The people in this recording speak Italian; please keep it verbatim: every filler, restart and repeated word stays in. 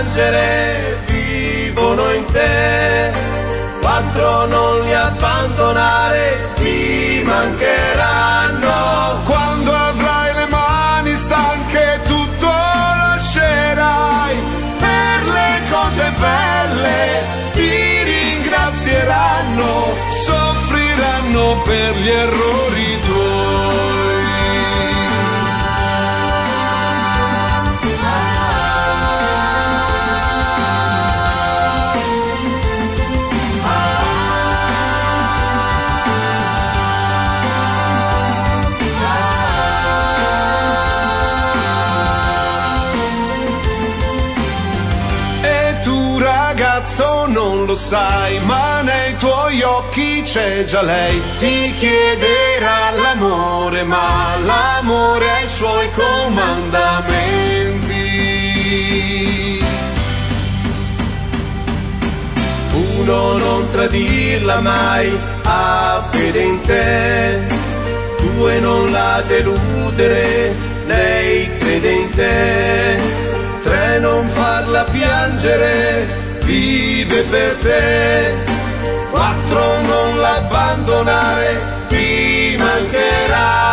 piangere vivono in te. Quattro non li abbandonare, ti mancheranno. Quando avrai le mani stanche tutto lascerai, per le cose belle ti ringrazieranno, soffriranno per gli errori tuoi. Non lo sai, ma nei tuoi occhi c'è già lei. Ti chiederà l'amore, ma l'amore ha i suoi comandamenti. Uno, non tradirla mai, ha fede in te. Due, non la deludere, lei crede in te. Tre, non farla piangere, vive per te. Quattro, non l'abbandonare, ti mancherà.